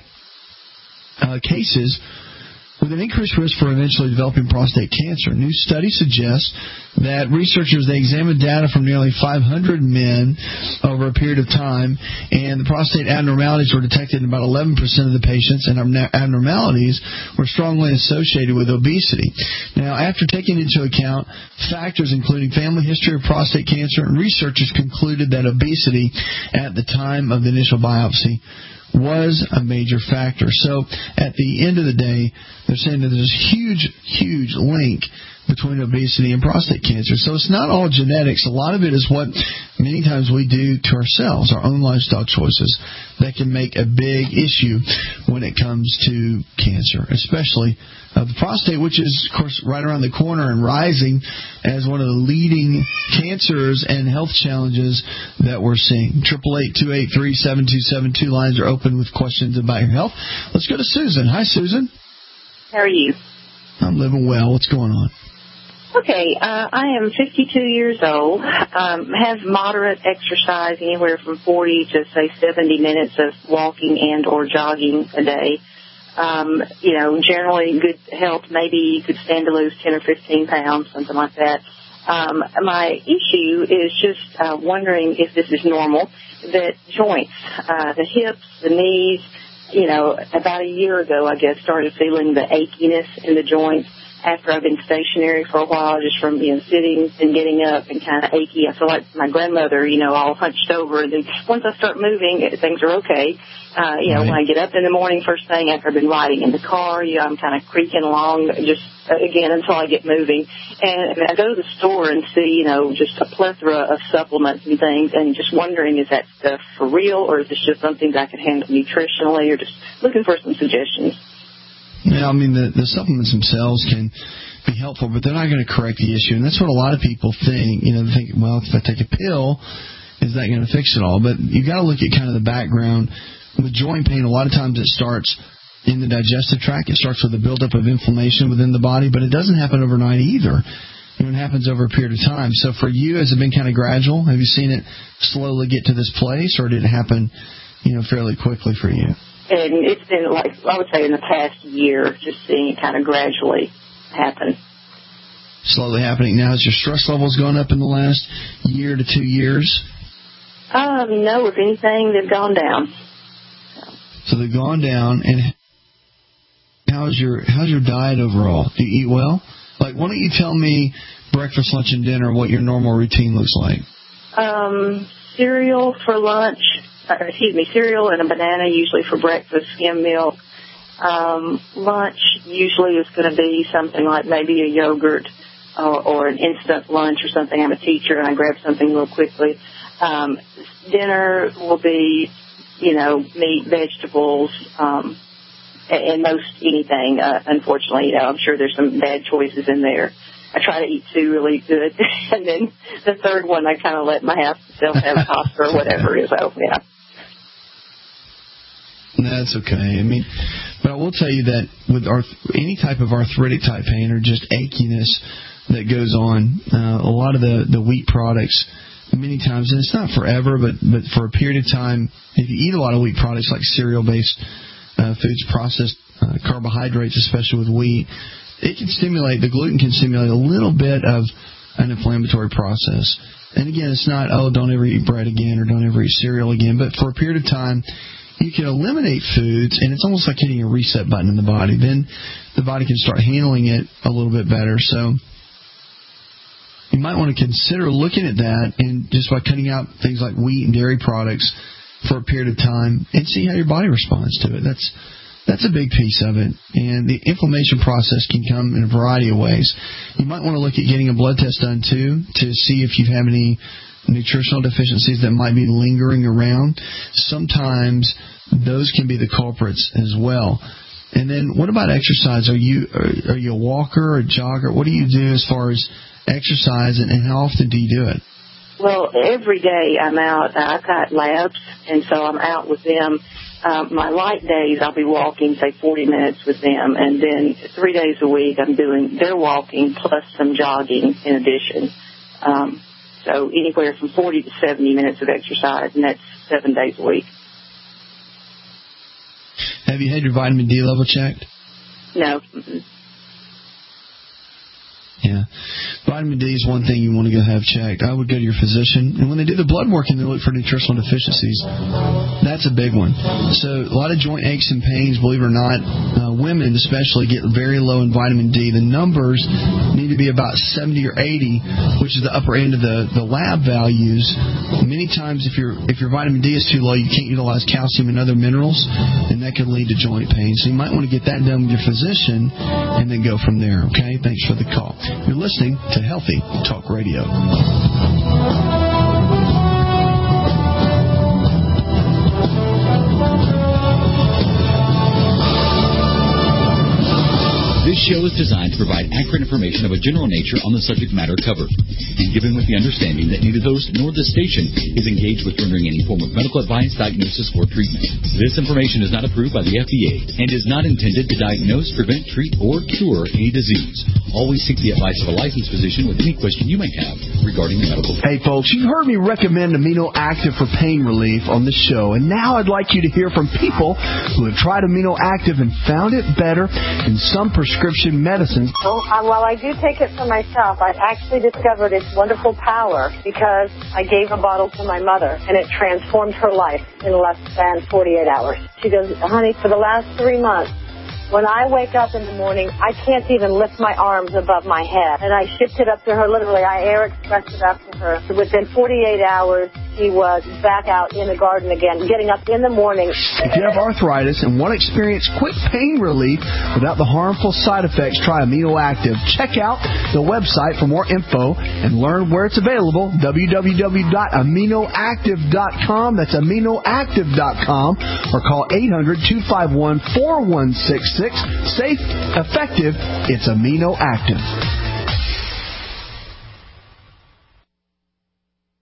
uh, cases, with an increased risk for eventually developing prostate cancer. New studies suggest that researchers, they examined data from nearly five hundred men over a period of time, and the prostate abnormalities were detected in about eleven percent of the patients, and abnormalities were strongly associated with obesity. Now, after taking into account factors including family history of prostate cancer, researchers concluded that obesity at the time of the initial biopsy was a major factor. So at the end of the day, they're saying that there's a huge, huge link between obesity and prostate cancer. So it's not all genetics. A lot of it is what many times we do to ourselves, our own lifestyle choices, that can make a big issue when it comes to cancer, especially of the prostate, which is, of course, right around the corner and rising as one of the leading cancers and health challenges that we're seeing. eight eight eight, two eight three, seven two seven two. Lines are open with questions about your health. Let's go to Susan. Hi, Susan. How are you? I'm living well. What's going on? Okay, uh, I am fifty-two years old, um, have moderate exercise, anywhere from forty to, say, seventy minutes of walking and or jogging a day. Um, you know, generally good health. Maybe you could stand to lose ten or fifteen pounds, something like that. Um, my issue is just uh, wondering if this is normal, that joints, uh, the hips, the knees, you know, about a year ago, I guess, started feeling the achiness in the joints after I've been stationary for a while, just from, you know, sitting and getting up and kind of achy. I feel like my grandmother, you know, all hunched over. And then once I start moving, things are okay. Uh, you know, right. When I get up in the morning, first thing after I've been riding in the car, you know, I'm kind of creaking along just, uh, again, until I get moving. And, and I go to the store and see, you know, just a plethora of supplements and things, and just wondering, is that stuff for real, or is this just something that I could handle nutritionally, or just looking for some suggestions? Yeah, I mean, the, the supplements themselves can be helpful, but they're not going to correct the issue. And that's what a lot of people think. You know, they think, well, if I take a pill, is that going to fix it all? But you've got to look at kind of the background. With joint pain, a lot of times it starts in the digestive tract. It starts with a buildup of inflammation within the body, but it doesn't happen overnight either. It happens over a period of time. So for you, has it been kind of gradual? Have you seen it slowly get to this place, or did it happen, you know, fairly quickly for you? And it's been, like, I would say in the past year, just seeing it kind of gradually happen. Slowly happening. Now, has your stress levels gone up in the last year to two years? Um, no, if anything, they've gone down. So they've gone down. And how's your how's your diet overall? Do you eat well? Like, why don't you tell me breakfast, lunch, and dinner, what your normal routine looks like? Um, cereal for lunch. uh, excuse me, cereal and a banana usually for breakfast, skim milk. Um, lunch usually is going to be something like maybe a yogurt or, or an instant lunch or something. I'm a teacher and I grab something real quickly. Um, dinner will be, you know, meat, vegetables, um, and, and most anything. Uh, unfortunately, you know, I'm sure there's some bad choices in there. I try to eat two really good, and then the third one I kind of let my half self have pasta or whatever it is. So, yeah. That's okay. I mean, but I will tell you that with arth- any type of arthritic type pain or just achiness that goes on, uh, a lot of the, the wheat products, many times, and it's not forever, but, but for a period of time, if you eat a lot of wheat products like cereal-based uh, foods, processed uh, carbohydrates, especially with wheat, it can stimulate, the gluten can stimulate a little bit of an inflammatory process. And again, it's not, oh, don't ever eat bread again or don't ever eat cereal again, but for a period of time, you can eliminate foods, and it's almost like hitting a reset button in the body. Then the body can start handling it a little bit better. So you might want to consider looking at that, and just by cutting out things like wheat and dairy products for a period of time, and see how your body responds to it. That's that's a big piece of it. And the inflammation process can come in a variety of ways. You might want to look at getting a blood test done, too, to see if you have any nutritional deficiencies that might be lingering around. Sometimes those can be the culprits as well. And then what about exercise? Are you are, are you a walker or a jogger? What do you do as far as exercise, and, and how often do you do it? Well, every day I'm out. I've got labs, and so I'm out with them. Um, my light days, I'll be walking, say, forty minutes with them, and then three days a week I'm doing their walking plus some jogging in addition. Um, so anywhere from forty to seventy minutes of exercise, and that's seven days a week. Have you had your vitamin D level checked? No. Mm-hmm. Yeah. Vitamin D is one thing you want to go have checked. I would go to your physician, and when they do the blood work and they look for nutritional deficiencies, that's a big one. So a lot of joint aches and pains, believe it or not, uh, women especially get very low in vitamin D. The numbers need to be about seventy or eighty, which is the upper end of the, the lab values. Many times if your if your vitamin D is too low, you can't utilize calcium and other minerals, and that can lead to joint pain. So you might want to get that done with your physician and then go from there, okay? Thanks for the call. You're listening to Healthy Talk Radio. This show is designed to provide accurate information of a general nature on the subject matter covered, and given with the understanding that neither the host nor the station is engaged with rendering any form of medical advice, diagnosis, or treatment. This information is not approved by the F D A and is not intended to diagnose, prevent, treat, or cure any disease. Always seek the advice of a licensed physician with any question you may have regarding medical. Hey, folks, you've heard me recommend Amino Active for pain relief on this show, and now I'd like you to hear from people who have tried Amino Active and found it better than some prescription medicines. Well, uh, while I do take it for myself, I've actually discovered its wonderful power because I gave a bottle to my mother, and it transformed her life in less than forty-eight hours. She goes, honey, for the last three months, when I wake up in the morning, I can't even lift my arms above my head. And I shipped it up to her, literally. I air expressed it up to her. So within forty-eight hours, she was back out in the garden again, getting up in the morning. If you have arthritis and want to experience quick pain relief without the harmful side effects, try Amino Active. Check out the website for more info and learn where it's available, w w w dot amino active dot com. That's amino active dot com. Or call eight hundred, two five one, four one six six. Safe, effective, it's Amino Active.